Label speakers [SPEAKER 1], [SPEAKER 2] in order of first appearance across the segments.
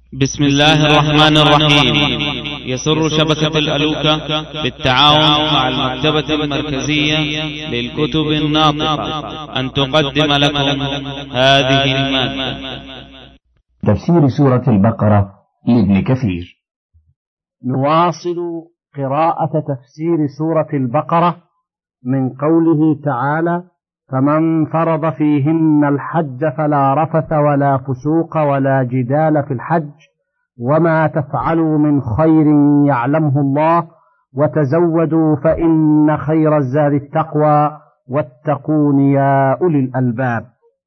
[SPEAKER 1] بسم الله الرحمن الرحيم. يسر شبكة الألوكة بالتعاون مع المكتبة المركزية للكتب الناطقة أن تقدم لكم هذه المادة.
[SPEAKER 2] تفسير سورة البقرة لابن كثير.
[SPEAKER 3] نواصل قراءة تفسير سورة البقرة من قوله تعالى: فمن فرض فيهن الحج فلا رفث ولا فسوق ولا جدال في الحج وما تفعلوا من خير يعلمه الله وتزودوا فإن خير الزاد التقوى واتقون يا أولي الألباب.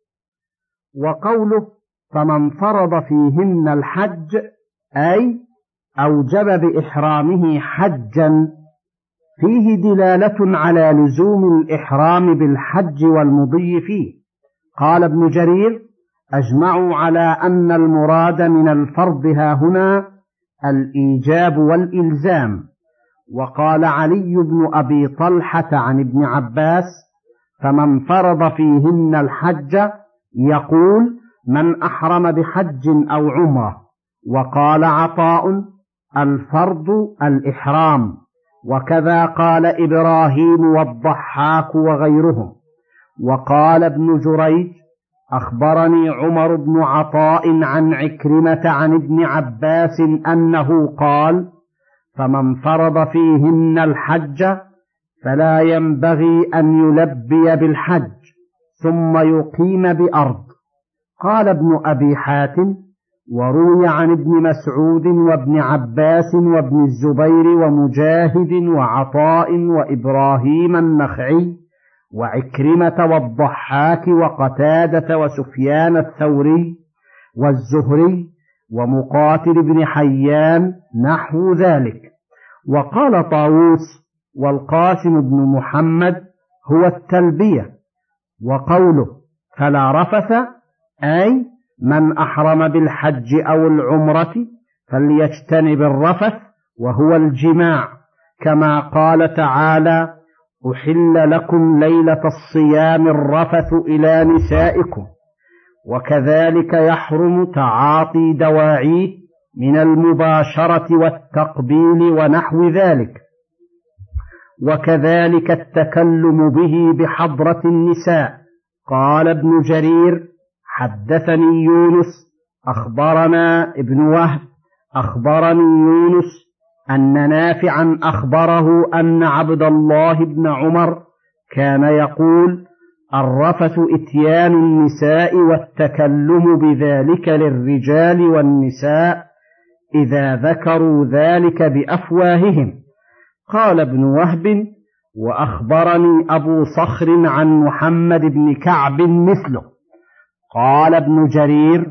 [SPEAKER 3] وقوله فمن فرض فيهن الحج أي أوجب بإحرامه حجا فيه دلالة على لزوم الإحرام بالحج والمضي فيه. قال ابن جرير: أجمعوا على أن المراد من الفرض هاهنا الإيجاب والإلزام. وقال علي بن أبي طلحة عن ابن عباس: فمن فرض فيهن الحج يقول من أحرم بحج أو عمرة. وقال عطاء: الفرض الإحرام. وكذا قال إبراهيم والضحاك وغيرهم. وقال ابن جريج: أخبرني عمر بن عطاء عن عكرمة عن ابن عباس أنه قال: فمن فرض فيهن الحج فلا ينبغي أن يلبي بالحج ثم يقيم بأرض. قال ابن أبي حاتم: وروي عن ابن مسعود وابن عباس وابن الزبير ومجاهد وعطاء وإبراهيم النخعي وعكرمة والضحاك وقتادة وسفيان الثوري والزهري ومقاتل بن حيان نحو ذلك. وقال طاووس والقاسم بن محمد: هو التلبية. وقوله فلا رفث أي من أحرم بالحج أو العمرة فليجتنب الرفث وهو الجماع، كما قال تعالى: أحل لكم ليلة الصيام الرفث إلى نسائكم. وكذلك يحرم تعاطي دواعيه من المباشرة والتقبيل ونحو ذلك. وكذلك التكلم به بحضرة النساء. قال ابن جرير: حدثني يونس أخبرنا ابن وهب أخبرني يونس أن نافعا أخبره أن عبد الله بن عمر كان يقول: الرفث إتيان النساء والتكلم بذلك للرجال والنساء إذا ذكروا ذلك بأفواههم. قال ابن وهب: وأخبرني أبو صخر عن محمد بن كعب مثله. قال ابن جرير: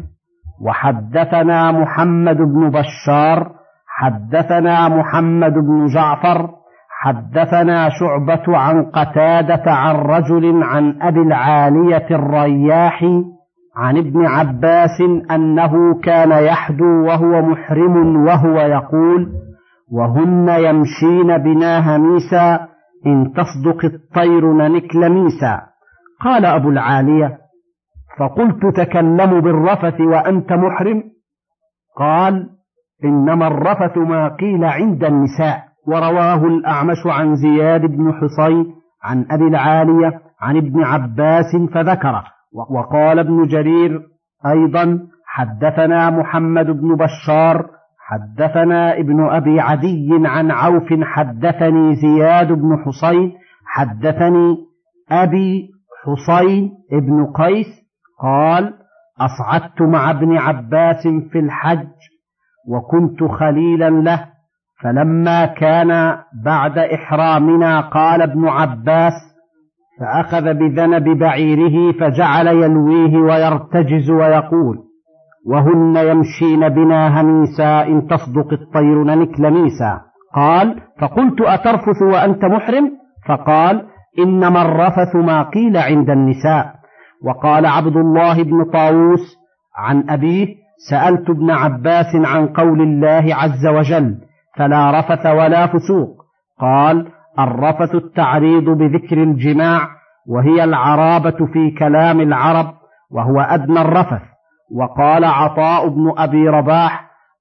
[SPEAKER 3] وحدثنا محمد بن بشار حدثنا محمد بن جعفر حدثنا شعبة عن قتادة عن رجل عن أبي العالية الرياحي عن ابن عباس أنه كان يحدو وهو محرم وهو يقول: وهن يمشين بنا هميسا إن تصدق الطير ننكل ميسا. قال أبو العالية: فقلت: تكلم بالرفث وأنت محرم؟ قال: إنما الرفث ما قيل عند النساء. ورواه الأعمش عن زياد بن حصين عن أبي العالية عن ابن عباس فذكره. وقال ابن جرير أيضا: حدثنا محمد بن بشار حدثنا ابن أبي عدي عن عوف حدثني زياد بن حصين حدثني أبي حصين ابن قيس قال: أصعدت مع ابن عباس في الحج وكنت خليلا له، فلما كان بعد إحرامنا قال ابن عباس فأخذ بذنب بعيره فجعل يلويه ويرتجز ويقول: وهن يمشين بنا هميسا إن تصدق الطير ننكل ميسا. قال: فقلت: أترفث وأنت محرم؟ فقال: إنما الرفث ما قيل عند النساء. وقال عبد الله بن طاووس عن أبيه: سألت ابن عباس عن قول الله عز وجل: فلا رفث ولا فسوق. قال: الرفث التعريض بذكر الجماع، وهي العرابة في كلام العرب، وهو أدنى الرفث. وقال عطاء بن أبي رباح: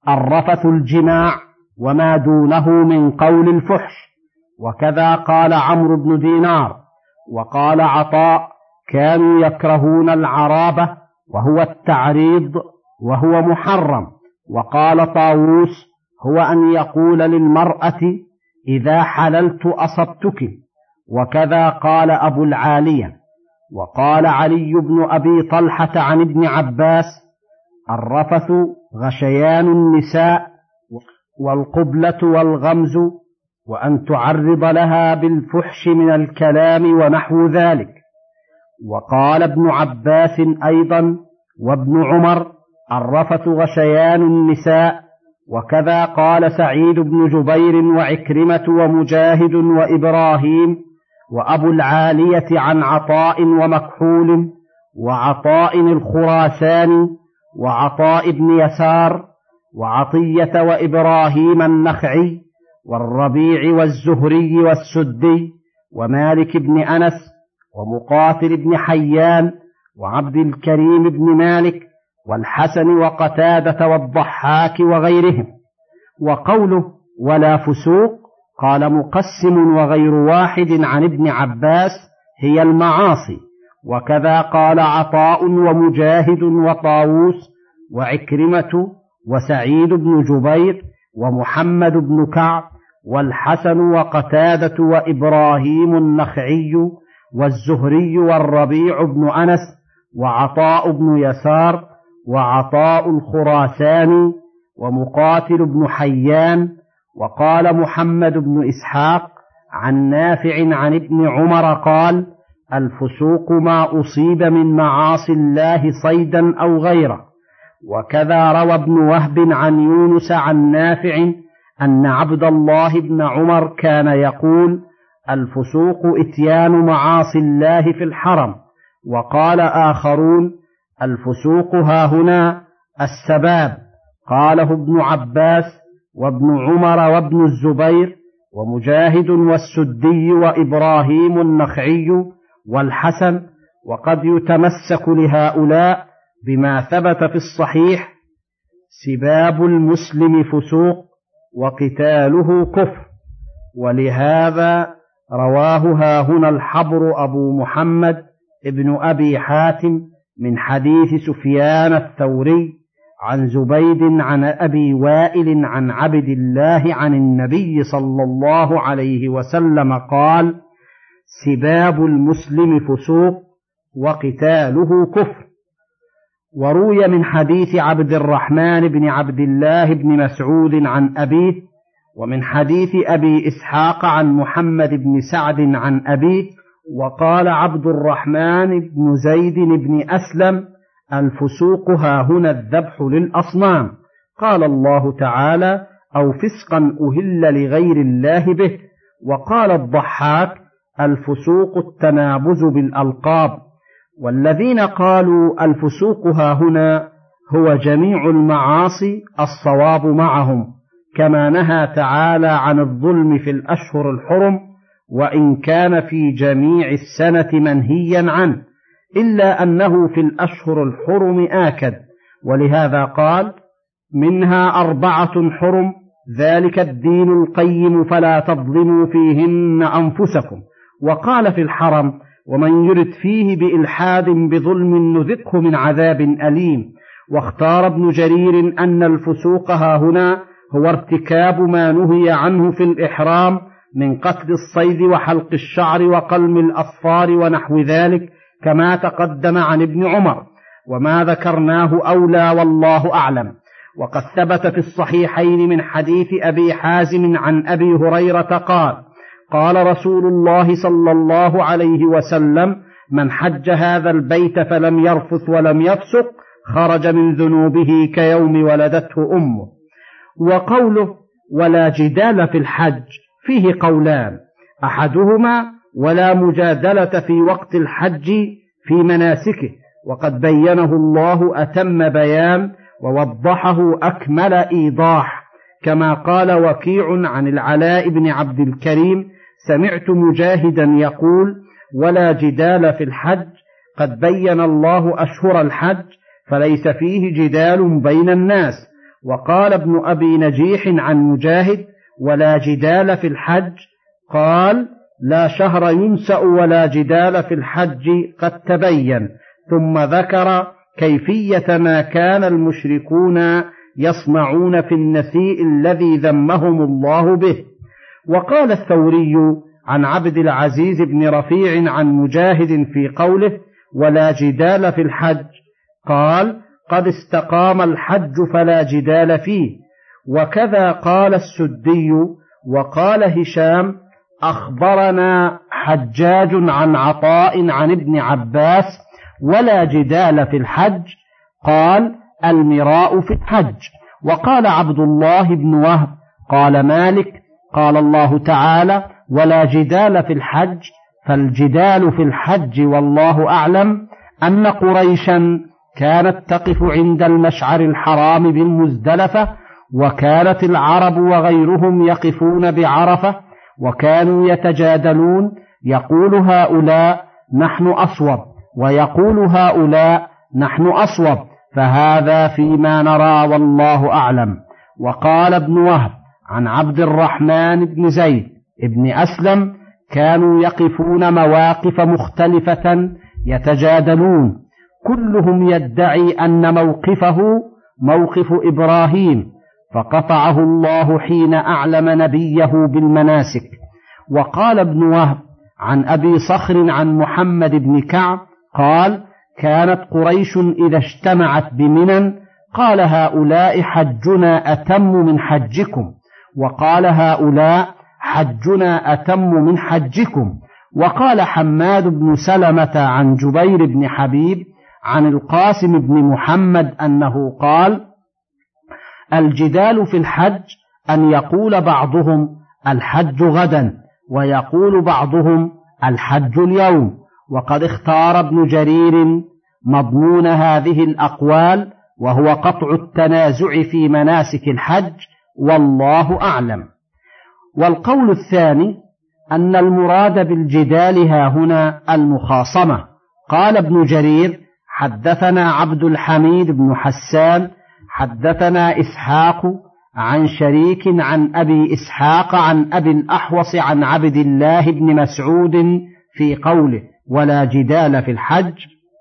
[SPEAKER 3] الرفث الجماع وما دونه من قول الفحش. وكذا قال عمرو بن دينار. وقال عطاء: كانوا يكرهون العرابة وهو التعريض وهو محرم. وقال طاووس: هو أن يقول للمرأة: إذا حللت أصبتك. وكذا قال أبو العالية. وقال علي بن أبي طلحة عن ابن عباس: الرفث غشيان النساء والقبلة والغمز، وأن تعرض لها بالفحش من الكلام ونحو ذلك. وقال ابن عباس أيضا وابن عمر: الرفث غشيان النساء. وكذا قال سعيد بن جبير وعكرمة ومجاهد وإبراهيم وأبو العالية عن عطاء ومكحول وعطاء الخراساني وعطاء بن يسار وعطية وإبراهيم النخعي والربيع والزهري والسدي ومالك بن أنس ومقاتل بن حيان وعبد الكريم بن مالك والحسن وقتادة والضحاك وغيرهم. وقوله ولا فسوق قال مقسم وغير واحد عن ابن عباس هي المعاصي. وكذا قال عطاء ومجاهد وطاووس وعكرمة وسعيد بن جبير ومحمد بن كعب والحسن وقتادة وإبراهيم النخعي والزهري والربيع بن أنس وعطاء بن يسار وعطاء الخراساني ومقاتل بن حيان. وقال محمد بن إسحاق عن نافع عن ابن عمر قال: الفسوق ما أصيب من معاصي الله صيدا أو غيره. وكذا روى ابن وهب عن يونس عن نافع أن عبد الله بن عمر كان يقول: الفسوق إتيان معاصي الله في الحرم. وقال آخرون: الفسوق هاهنا السباب. قاله ابن عباس وابن عمر وابن الزبير ومجاهد والسدي وإبراهيم النخعي والحسن. وقد يتمسك لهؤلاء بما ثبت في الصحيح: سباب المسلم فسوق وقتاله كفر. ولهذا رواه هاهنا الحبر أبو محمد ابن أبي حاتم من حديث سفيان الثوري عن زبيد عن أبي وائل عن عبد الله عن النبي صلى الله عليه وسلم قال: سباب المسلم فسوق وقتاله كفر. وروي من حديث عبد الرحمن بن عبد الله بن مسعود عن أبيه، ومن حديث أبي إسحاق عن محمد بن سعد عن أبيه. وقال عبد الرحمن بن زيد بن أسلم: الفسوق هاهنا الذبح للأصنام. قال الله تعالى: أو فسقا أهل لغير الله به. وقال الضحاك: الفسوق التنابز بالألقاب. والذين قالوا الفسوق هاهنا هو جميع المعاصي الصواب معهم، كما نهى تعالى عن الظلم في الأشهر الحرم، وإن كان في جميع السنة منهيا عنه، إلا أنه في الأشهر الحرم آكد. ولهذا قال: منها 4 حرم ذلك الدين القيم فلا تظلموا فيهن أنفسكم. وقال في الحرم: ومن يرد فيه بإلحاد بظلم نذقه من عذاب أليم. واختار ابن جرير أن الفسوق هاهنا هو ارتكاب ما نهي عنه في الإحرام من قتل الصيد وحلق الشعر وقلم الأظفار ونحو ذلك، كما تقدم عن ابن عمر، وما ذكرناه أولى والله أعلم. وقد ثبت في الصحيحين من حديث أبي حازم عن أبي هريرة قال: قال رسول الله صلى الله عليه وسلم: من حج هذا البيت فلم يرفث ولم يفسق خرج من ذنوبه كيوم ولدته أمه. وقوله ولا جدال في الحج فيه قولان: أحدهما ولا مجادلة في وقت الحج في مناسكه، وقد بينه الله أتم بيان ووضحه أكمل إيضاح، كما قال وكيع عن العلاء بن عبد الكريم: سمعت مجاهدا يقول: ولا جدال في الحج، قد بين الله أشهر الحج فليس فيه جدال بين الناس، وقال ابن أبي نجيح عن مجاهد: ولا جدال في الحج. قال: لا شهر ينسأ ولا جدال في الحج قد تبين. ثم ذكر كيفية ما كان المشركون يصنعون في النسيء الذي ذمهم الله به. وقال الثوري عن عبد العزيز بن رفيع عن مجاهد في قوله: ولا جدال في الحج، قال: قد استقام الحج فلا جدال فيه. وكذا قال السدي. وقال هشام: أخبرنا حجاج عن عطاء عن ابن عباس: ولا جدال في الحج، قال: المراء في الحج. وقال عبد الله بن وهب: قال مالك: قال الله تعالى: ولا جدال في الحج، فالجدال في الحج والله أعلم أن قريشا كانت تقف عند المشعر الحرام بالمزدلفة، وكانت العرب وغيرهم يقفون بعرفة، وكانوا يتجادلون، يقول هؤلاء: نحن أصوب، ويقول هؤلاء: نحن أصوب، فهذا فيما نرى والله أعلم. وقال ابن وهب عن عبد الرحمن بن زيد ابن أسلم: كانوا يقفون مواقف مختلفة يتجادلون، كلهم يدعي أن موقفه موقف إبراهيم، فقطعه الله حين أعلم نبيه بالمناسك. وقال ابن وهب عن أبي صخر عن محمد بن كعب قال: كانت قريش إذا اجتمعت بمنى قال هؤلاء: حجنا أتم من حجكم، وقال هؤلاء: حجنا أتم من حجكم. وقال حماد بن سلمة عن جبير بن حبيب عن القاسم بن محمد أنه قال: الجدال في الحج أن يقول بعضهم: الحج غدا، ويقول بعضهم: الحج اليوم. وقد اختار ابن جرير مضمون هذه الأقوال، وهو قطع التنازع في مناسك الحج، والله أعلم. والقول الثاني أن المراد بالجدال هاهنا المخاصمة. قال ابن جرير: حدثنا عبد الحميد بن حسان حدثنا إسحاق عن شريك عن أبي إسحاق عن أبي الأحوص عن عبد الله بن مسعود في قوله: ولا جدال في الحج،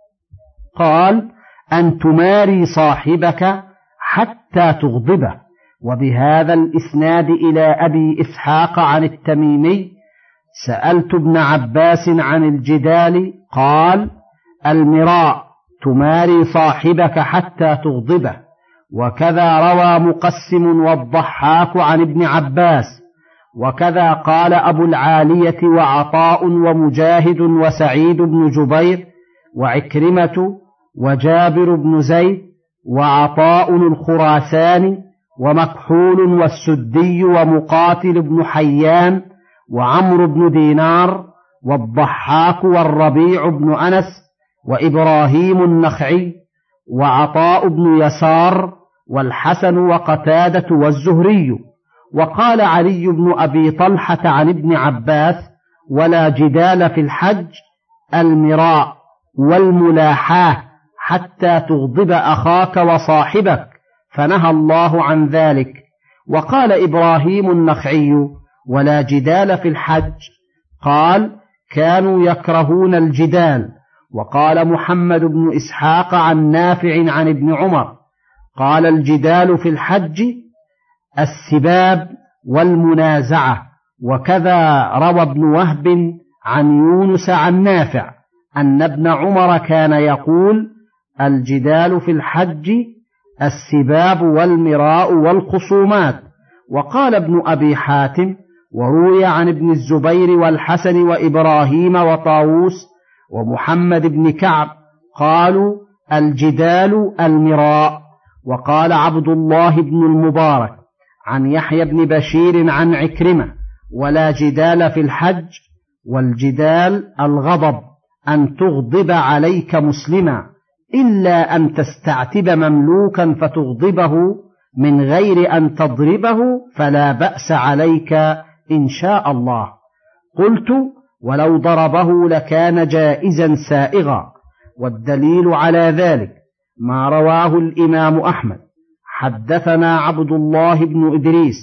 [SPEAKER 3] قال: أن تماري صاحبك حتى تغضبه. وبهذا الإسناد إلى أبي إسحاق عن التميمي: سألت ابن عباس عن الجدال، قال: المراء، تماري صاحبك حتى تغضبه. وكذا روى مقسم والضحاك عن ابن عباس. وكذا قال أبو العالية وعطاء ومجاهد وسعيد بن جبير وعكرمة وجابر بن زيد وعطاء الخراساني ومكحول والسدي ومقاتل بن حيان وعمرو بن دينار والضحاك والربيع بن أنس وإبراهيم النخعي وعطاء بن يسار والحسن وقتادة والزهري. وقال علي بن أبي طلحة عن ابن عباس: ولا جدال في الحج، المراء والملاحاة حتى تغضب أخاك وصاحبك، فنهى الله عن ذلك. وقال إبراهيم النخعي: ولا جدال في الحج، قال: كانوا يكرهون الجدال. وقال محمد بن إسحاق عن نافع عن ابن عمر قال: الجدال في الحج السباب والمنازعة. وكذا روى ابن وهب عن يونس عن نافع أن ابن عمر كان يقول: الجدال في الحج السباب والمراء والخصومات. وقال ابن أبي حاتم: وروي عن ابن الزبير والحسن وإبراهيم وطاووس ومحمد بن كعب قالوا: الجدال المراء. وقال عبد الله بن المبارك عن يحيى بن بشير عن عكرمة: ولا جدال في الحج، والجدال الغضب، أن تغضب عليك مسلما، إلا أن تستعتب مملوكا فتغضبه من غير أن تضربه، فلا بأس عليك إن شاء الله. قلت: ولو ضربه لكان جائزا سائغا. والدليل على ذلك ما رواه الإمام أحمد حدثنا عبد الله بن إدريس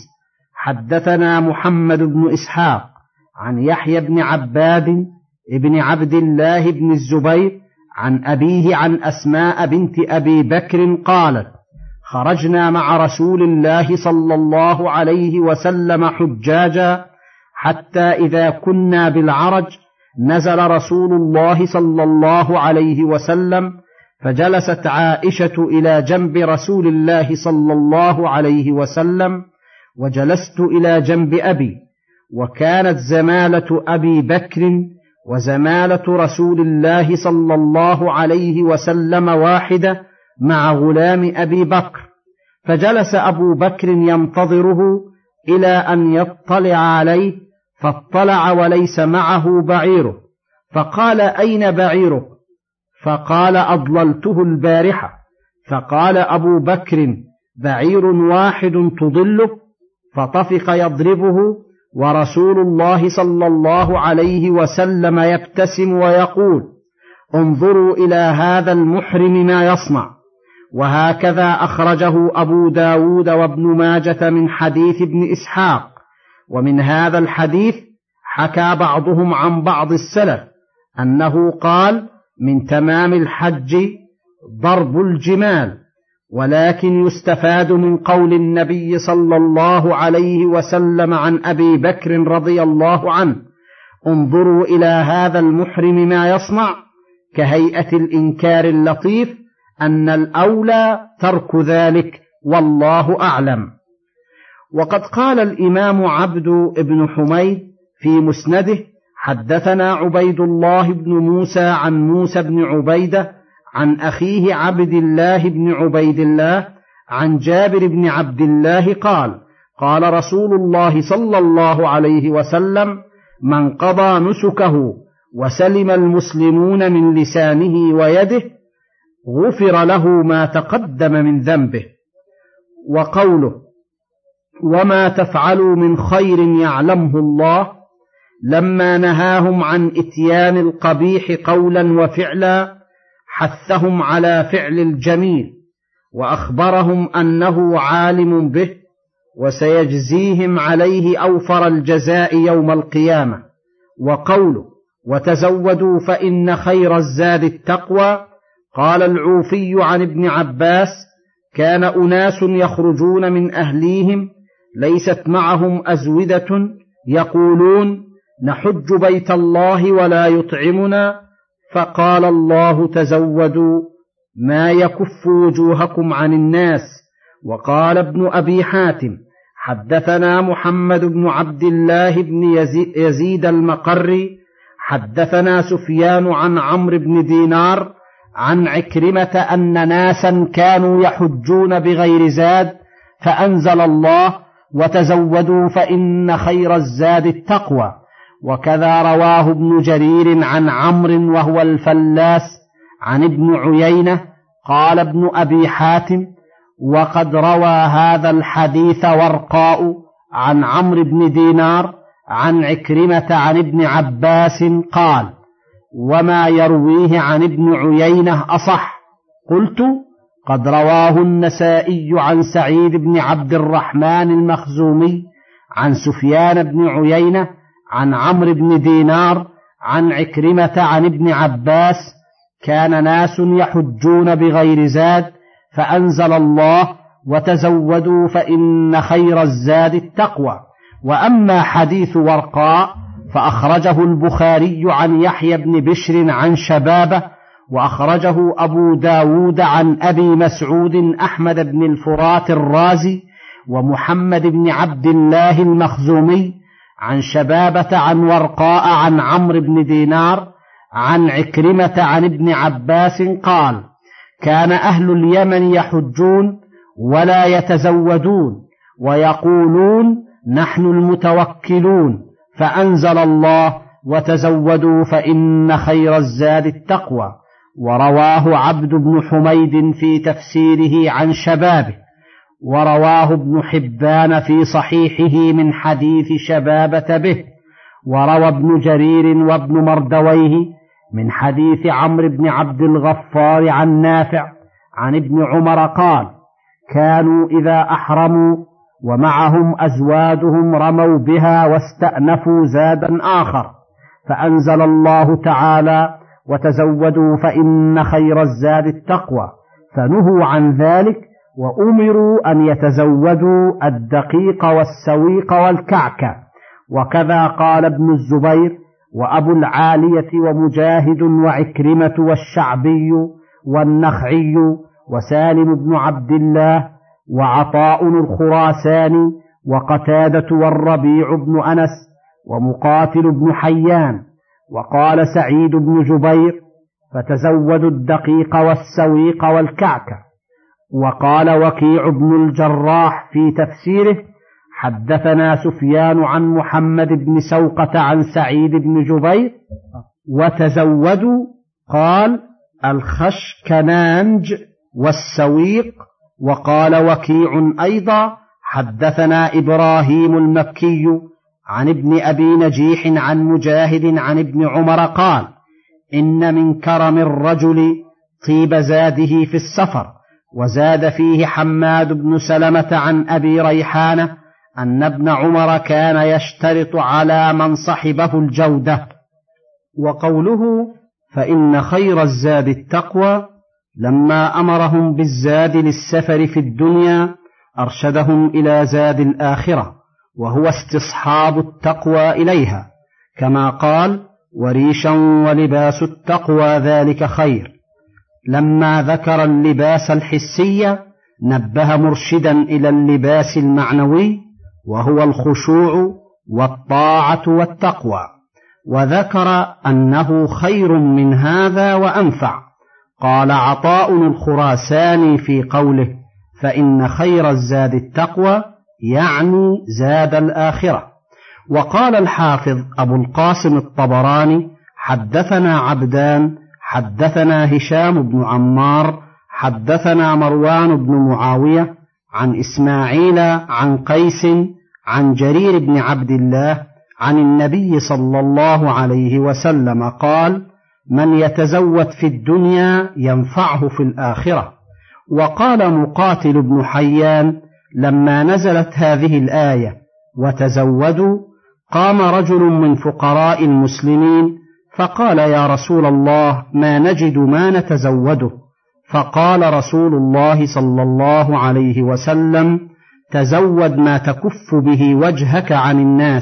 [SPEAKER 3] حدثنا محمد بن إسحاق عن يحيى بن عباد ابن عبد الله بن الزبير عن أبيه عن أسماء بنت أبي بكر قالت: خرجنا مع رسول الله صلى الله عليه وسلم حجاجا، حتى إذا كنا بالعرج نزل رسول الله صلى الله عليه وسلم، فجلست عائشة إلى جنب رسول الله صلى الله عليه وسلم، وجلست إلى جنب أبي، وكانت زمالة أبي بكر وزمالة رسول الله صلى الله عليه وسلم واحدة مع غلام أبي بكر، فجلس أبو بكر ينتظره إلى أن يطلع عليه، فاطلع وليس معه بعيره، فقال: أين بعيرك؟ فقال: أضللته البارحة. فقال أبو بكر: بعير واحد تضله؟ فطفق يضربه، ورسول الله صلى الله عليه وسلم يبتسم ويقول: انظروا إلى هذا المحرم ما يصنع. وهكذا أخرجه أبو داود وابن ماجة من حديث ابن إسحاق. ومن هذا الحديث حكى بعضهم عن بعض السلف أنه قال: من تمام الحج ضرب الجمال، ولكن يستفاد من قول النبي صلى الله عليه وسلم عن أبي بكر رضي الله عنه: انظروا إلى هذا المحرم ما يصنع، كهيئة الإنكار اللطيف، أن الأولى ترك ذلك، والله أعلم. وقد قال الإمام عبد بن حميد في مسنده: حدثنا عبيد الله بن موسى عن موسى بن عبيدة عن أخيه عبد الله بن عبيد الله عن جابر بن عبد الله قال: قال رسول الله صلى الله عليه وسلم: من قضى نسكه وسلم المسلمون من لسانه ويده غفر له ما تقدم من ذنبه. وقوله: وما تفعلوا من خير يعلمه الله، لما نهاهم عن إتيان القبيح قولا وفعلا حثهم على فعل الجميل، وأخبرهم أنه عالم به وسيجزيهم عليه أوفر الجزاء يوم القيامة. وقوله: وتزودوا فإن خير الزاد التقوى، قال العوفي عن ابن عباس: كان أناس يخرجون من أهليهم ليست معهم أزودة، يقولون: نحج بيت الله ولا يطعمنا، فقال الله: تزودوا ما يكف وجوهكم عن الناس. وقال ابن أبي حاتم: حدثنا محمد بن عبد الله بن يزيد المقري حدثنا سفيان عن عمرو بن دينار عن عكرمة أن ناسا كانوا يحجون بغير زاد، فأنزل الله: وتزودوا فإن خير الزاد التقوى. وكذا رواه ابن جرير عن عمرو وهو الفلاس عن ابن عيينة. قال ابن أبي حاتم: وقد روى هذا الحديث ورقاء عن عمرو بن دينار عن عكرمة عن ابن عباس قال: وما يرويه عن ابن عيينة أصح. قلت: قد رواه النسائي عن سعيد بن عبد الرحمن المخزومي عن سفيان بن عيينة عن عمرو بن دينار عن عكرمة عن ابن عباس: كان ناس يحجون بغير زاد، فأنزل الله: وتزودوا فإن خير الزاد التقوى. وأما حديث ورقاء فأخرجه البخاري عن يحيى بن بشر عن شبابه، وأخرجه أبو داود عن أبي مسعود أحمد بن الفرات الرازي ومحمد بن عبد الله المخزومي عن شبابة عن ورقاء عن عمرو بن دينار عن عكرمة عن ابن عباس قال: كان أهل اليمن يحجون ولا يتزودون، ويقولون: نحن المتوكلون، فأنزل الله: وتزودوا فإن خير الزاد التقوى. ورواه عبد بن حميد في تفسيره عن شبابه، ورواه ابن حبان في صحيحه من حديث شبابة به، وروى ابن جرير وابن مردويه من حديث عمرو بن عبد الغفار عن نافع عن ابن عمر قال: كانوا إذا أحرموا ومعهم أزواجهم رموا بها واستأنفوا زادا آخر، فأنزل الله تعالى: وتزودوا فإن خير الزاد التقوى، فنهوا عن ذلك وأمروا أن يتزودوا الدقيق والسويق والكعك. وكذا قال ابن الزبير وأبو العالية ومجاهد وعكرمة والشعبي والنخعي وسالم بن عبد الله وعطاء الخراساني وقتادة والربيع بن أنس ومقاتل بن حيان. وقال سعيد بن جبير: فتزودوا الدقيق والسويق والكعك. وقال وكيع بن الجراح في تفسيره: حدثنا سفيان عن محمد بن سوقة عن سعيد بن جبير: وتزودوا قال الخشكنانج والسويق. وقال وكيع أيضا: حدثنا إبراهيم المكي عن ابن أبي نجيح عن مجاهد عن ابن عمر قال: إن من كرم الرجل طيب زاده في السفر. وزاد فيه حماد بن سلمة عن أبي ريحانة أن ابن عمر كان يشترط على من صحبه الجودة. وقوله فإن خير الزاد التقوى لما أمرهم بالزاد للسفر في الدنيا أرشدهم إلى زاد الآخرة، وهو استصحاب التقوى إليها، كما قال: وريشا ولباس التقوى ذلك خير. لما ذكر اللباس الحسي نبه مرشدا إلى اللباس المعنوي، وهو الخشوع والطاعة والتقوى، وذكر أنه خير من هذا وأنفع. قال عطاء الخراساني في قوله فإن خير الزاد التقوى يعني زاد الآخرة. وقال الحافظ أبو القاسم الطبراني: حدثنا عبدان حدثنا هشام بن عمار حدثنا مروان بن معاوية عن إسماعيل عن قيس عن جرير بن عبد الله عن النبي صلى الله عليه وسلم قال: من يتزود في الدنيا ينفعه في الآخرة. وقال مقاتل بن حيان: لما نزلت هذه الآية وتزودوا قام رجل من فقراء المسلمين فقال: يا رسول الله ما نجد ما نتزوده. فقال رسول الله صلى الله عليه وسلم: تزود ما تكف به وجهك عن الناس،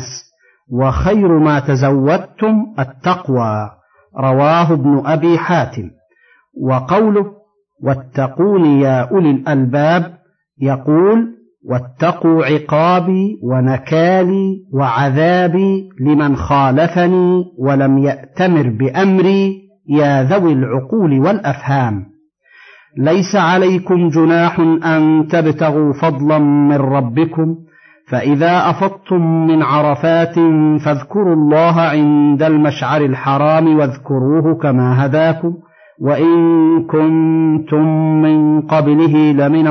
[SPEAKER 3] وخير ما تزودتم التقوى. رواه ابن أبي حاتم. وقوله واتقون يا أولي الألباب يقول: واتقوا عقابي ونكالي وعذابي لمن خالفني ولم يأتمر بأمري يا ذوي العقول والأفهام. ليس عليكم جناح أن تبتغوا فضلا من ربكم، فإذا أفضتم من عرفات فاذكروا الله عند المشعر الحرام واذكروه كما هداكم وإن كنتم من قبله لمن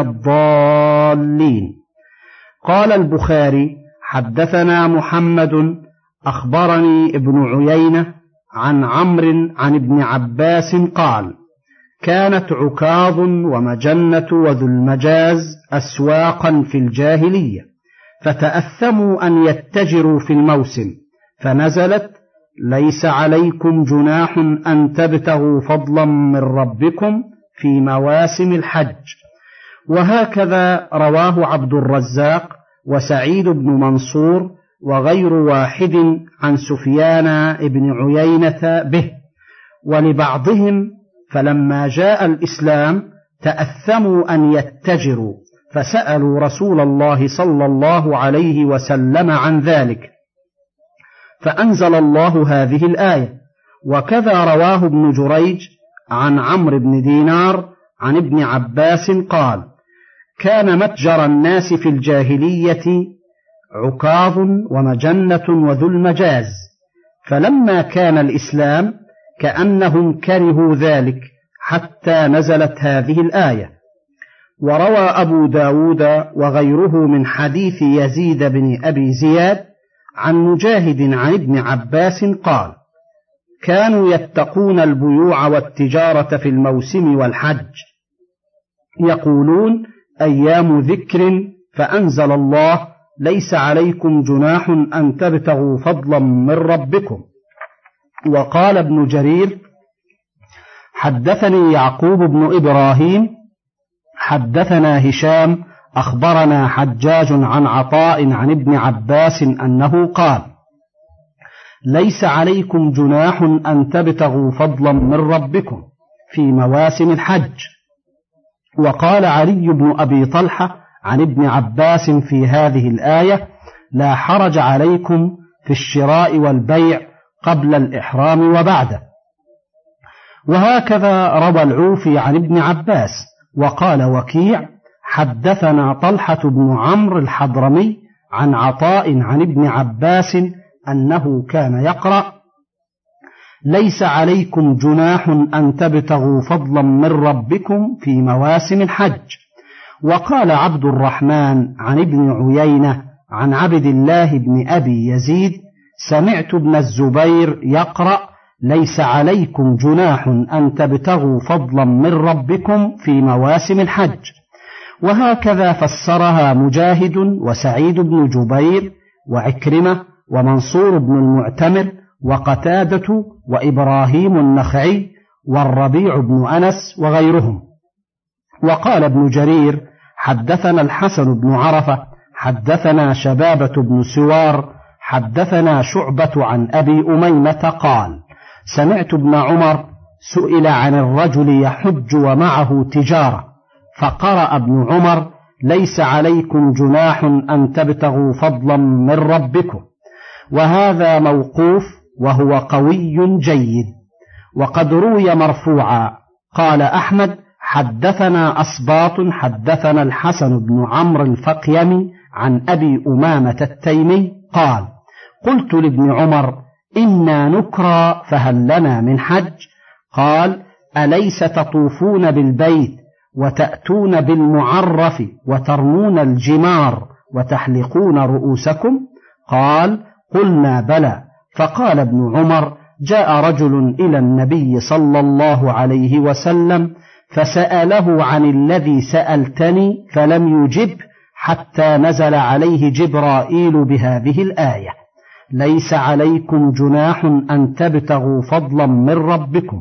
[SPEAKER 3] الضالين. قال البخاري: حدثنا محمد أخبرني ابن عيينة عن عمرو عن ابن عباس قال: كانت عكاظ ومجنة وذو المجاز أسواقا في الجاهلية، فتأثموا أن يتجروا في الموسم، فنزلت: ليس عليكم جناح أن تبتغوا فضلا من ربكم في مواسم الحج. وهكذا رواه عبد الرزاق وسعيد بن منصور وغير واحد عن سفيان بن عيينة به. ولبعضهم: فلما جاء الإسلام تأثموا أن يتجروا، فسألوا رسول الله صلى الله عليه وسلم عن ذلك، فأنزل الله هذه الآية. وكذا رواه ابن جريج عن عمرو بن دينار عن ابن عباس قال: كان متجر الناس في الجاهلية عكاظ ومجنة وذو المجاز، فلما كان الإسلام كأنهم كرهوا ذلك حتى نزلت هذه الآية. وروى أبو داود وغيره من حديث يزيد بن أبي زياد عن مجاهد عن ابن عباس قال: كانوا يتقون البيوع والتجارة في الموسم والحج، يقولون: أيام ذكر، فأنزل الله: ليس عليكم جناح أن تبتغوا فضلا من ربكم. وقال ابن جرير: حدثني يعقوب بن إبراهيم حدثنا هشام أخبرنا حجاج عن عطاء عن ابن عباس أنه قال: ليس عليكم جناح أن تبتغوا فضلا من ربكم في مواسم الحج. وقال علي بن أبي طلحة عن ابن عباس في هذه الآية: لا حرج عليكم في الشراء والبيع قبل الإحرام وبعده. وهكذا روى العوفي عن ابن عباس. وقال وكيع: حدثنا طلحة بن عمرو الحضرمي عن عطاء عن ابن عباس أنه كان يقرأ: ليس عليكم جناح أن تبتغوا فضلا من ربكم في مواسم الحج. وقال عبد الرحمن عن ابن عيينة عن عبد الله بن أبي يزيد: سمعت ابن الزبير يقرأ: ليس عليكم جناح أن تبتغوا فضلا من ربكم في مواسم الحج. وهكذا فسرها مجاهد وسعيد بن جبير وعكرمة ومنصور بن المعتمر وقتادة وإبراهيم النخعي والربيع بن أنس وغيرهم. وقال ابن جرير: حدثنا الحسن بن عرفة حدثنا شبابة بن سوار حدثنا شعبة عن أبي أميمة قال: سمعت ابن عمر سئل عن الرجل يحج ومعه تجارة، فقرأ ابن عمر: ليس عليكم جناح أن تبتغوا فضلا من ربكم. وهذا موقوف وهو قوي جيد. وقد روي مرفوعا. قال أحمد: حدثنا أسباط حدثنا الحسن بن عمرو الفقيمي عن أبي أمامة التيمي قال: قلت لابن عمر: إنا نكرى فهل لنا من حج؟ قال: أليس تطوفون بالبيت وتأتون بالمعرف وترمون الجمار وتحلقون رؤوسكم؟ قال: قلنا بلى. فقال ابن عمر: جاء رجل إلى النبي صلى الله عليه وسلم فسأله عن الذي سألتني فلم يجب حتى نزل عليه جبرائيل بهذه الآية: ليس عليكم جناح أن تبتغوا فضلا من ربكم.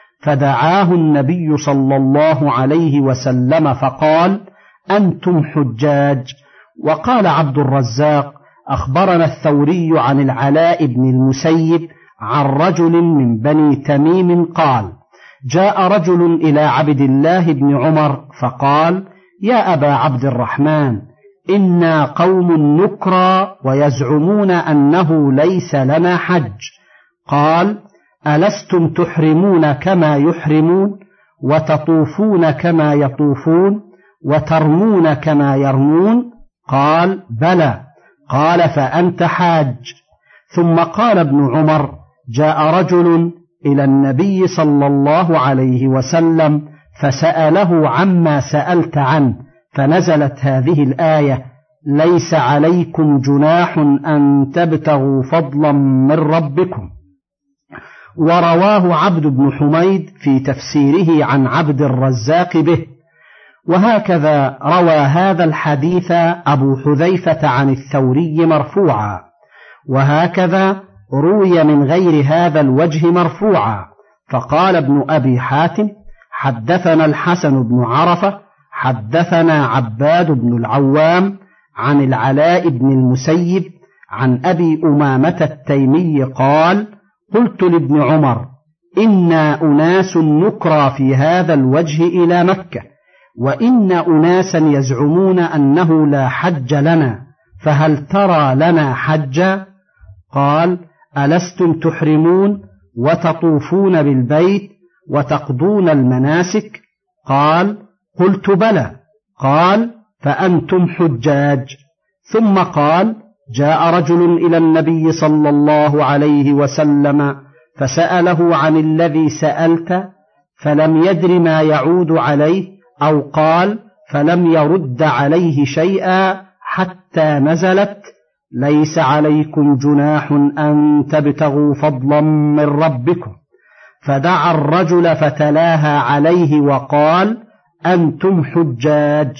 [SPEAKER 3] فدعاه النبي صلى الله عليه وسلم فقال: أنتم حجاج. وقال عبد الرزاق: أخبرنا الثوري عن العلاء بن المسيب عن رجل من بني تميم قال: جاء رجل إلى عبد الله بن عمر فقال: يا أبا عبد الرحمن، إنا قوم نكرى ويزعمون أنه ليس لنا حج. قال: ألستم تحرمون كما يحرمون وتطوفون كما يطوفون وترمون كما يرمون؟ قال: بلى. قال: فأنت حاج. ثم قال ابن عمر: جاء رجل إلى النبي صلى الله عليه وسلم فسأله عما سألت عنه، فنزلت هذه الآية: ليس عليكم جناح أن تبتغوا فضلا من ربكم. ورواه عبد بن حميد في تفسيره عن عبد الرزاق به. وهكذا روى هذا الحديث أبو حذيفة عن الثوري مرفوعا. وهكذا روي من غير هذا الوجه مرفوعا. فقال ابن أبي حاتم: حدثنا الحسن بن عرفة حدثنا عباد بن العوام عن العلاء بن المسيب عن أبي أمامة التيمي قال: قلت لابن عمر: إنا أناس نكرى في هذا الوجه إلى مكة، وإن أناسا يزعمون أنه لا حج لنا، فهل ترى لنا حجا؟ قال: ألستم تحرمون وتطوفون بالبيت وتقضون المناسك؟ قال: قلت بلى. قال: فأنتم حجاج. ثم قال: جاء رجل إلى النبي صلى الله عليه وسلم فسأله عن الذي سألت فلم يدر ما يعود عليه، أو قال: فلم يرد عليه شيئا حتى نزلت: ليس عليكم جناح أن تبتغوا فضلا من ربكم. فدعا الرجل فتلاها عليه وقال: أنتم حجاج.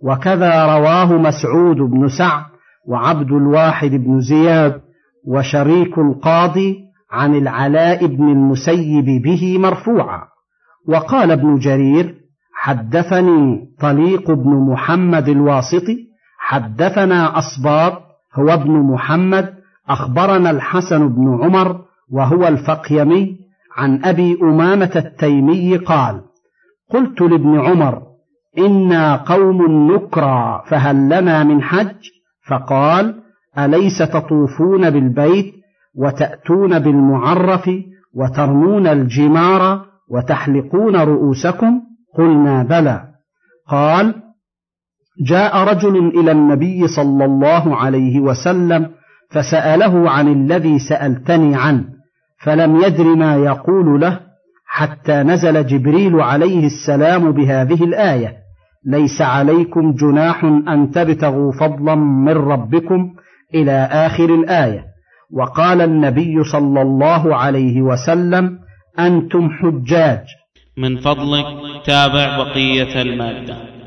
[SPEAKER 3] وكذا رواه مسعود بن سعد وعبد الواحد بن زياد وشريك القاضي عن العلاء بن المسيب به مرفوعا. وقال ابن جرير: حدثني طليق بن محمد الواسطي حدثنا أصباط هو ابن محمد أخبرنا الحسن بن عمر وهو الفقيمي عن أبي أمامة التيمي قال: قلت لابن عمر: إنا قوم نكرى فهل لنا من حج؟ فقال: أليس تطوفون بالبيت وتأتون بالمعرف وترمون الجمار وتحلقون رؤوسكم؟ قلنا: بلى. قال: جاء رجل إلى النبي صلى الله عليه وسلم فسأله عن الذي سألتني عنه، فلم يدر ما يقول له حتى نزل جبريل عليه السلام بهذه الآية: ليس عليكم جناح أن تبتغوا فضلا من ربكم إلى آخر الآية. وقال النبي صلى الله عليه وسلم: أنتم حجاج.
[SPEAKER 1] من فضلك تابع بقية المادة.